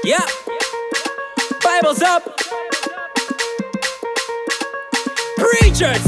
Yeah, Bible's up. Preachers.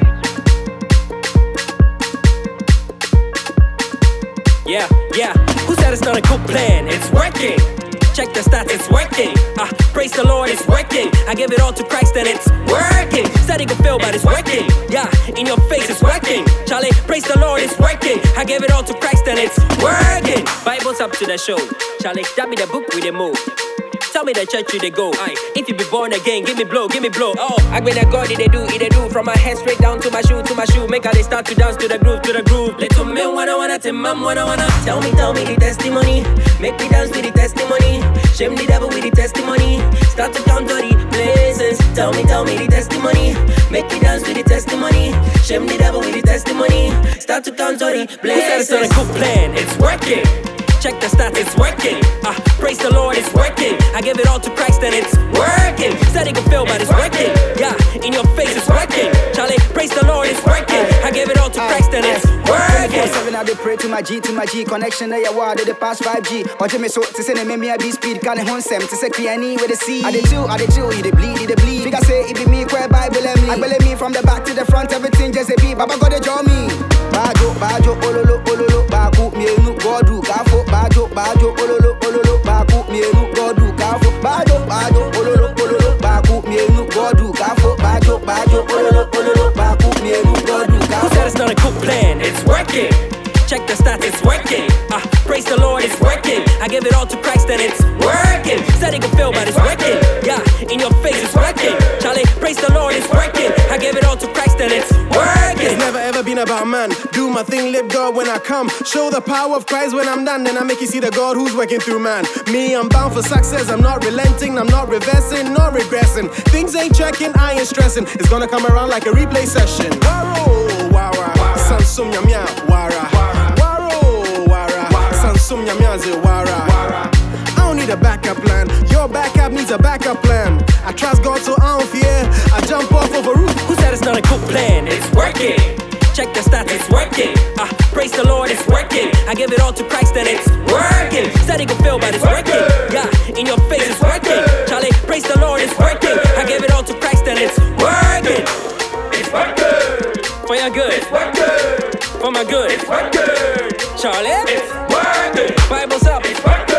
Yeah. Who said it's not a good plan? It's working. Check the stats, it's working. Praise the Lord, it's working. I give it all to Christ and it's working. Said it could fail, but it's working. Yeah, in your face, it's working. Charlie, praise the Lord, it's working. I give it all to Christ and it's working. Bible's up to the show. Charlie, that be the book with the move. Tell me the church you they go. Aye. If you be born again, give me blow. Oh, I mean that God, it they do. From my head straight down to my shoe. Make how they start to dance to the groove. Little men wanna, tell mom wanna. Tell me the testimony. Make me dance with the testimony. Shame the devil with the testimony. Start to count all the blessings. Tell me the testimony. Make me dance with the testimony. Shame the devil with the testimony. Start to count all the blessings. Who said it's not a good plan? It's working. Check the stats, it's working. Praise the Lord, it's working. I give it all to Christ and it's working. Said it could fail, but it's working. Yeah, in your face, it's working. Charlie, praise the Lord, it's working. I give it all to Christ and it's working. 24/7 I dey pray to my G. Connection na yawa they pass 5G. Watch me so to say me a be speed. Can hon sem to say Kriani with the C. I dey chill, you dey bleed. Figure say it be me where Bible me. I believe me from the back to the front, everything just a beat. Baba God dey draw me. Bajo, ololo, baku mienu godu kafo. Bajo, ololo, baku mienu godu kafo. Bajo, ololo, baku mienu godu kafo. Bajo, ololo, baku mienu godu kafo. Who said it's not a good plan? It's working. Check the stats, it's working. Praise the Lord, it's working. I give it all to Christ and it's working. Said it could fail, but it's working. Yeah, in your face, it's working. Charlie, praise the Lord, it's working. I give it all to Christ and it's working. It's never ever been about man. Do my thing, live God when I come. Show the power of Christ when I'm done. Then I make you see the God who's working through man. Me, I'm bound for success. I'm not relenting, I'm not reversing, nor regressing. Things ain't checking, I ain't stressing. It's gonna come around like a replay session. Waro, wara, sansum yamya, wara. I don't need a backup plan. Your backup needs a backup plan. I trust God so I don't fear. I jump off of a roof. Who said it's not a good plan? It's working. Check the stats, it's working. Praise the Lord, it's working. I give it all to Christ and it's working. Said it could fail, but it's working. Yeah, in your face, it's working. Charlie, praise the Lord, it's working. I give it all to Christ and it's working. It's working. For your good. It's working. For my good. It's working. Charlie, It's working. Bible's up. It's working.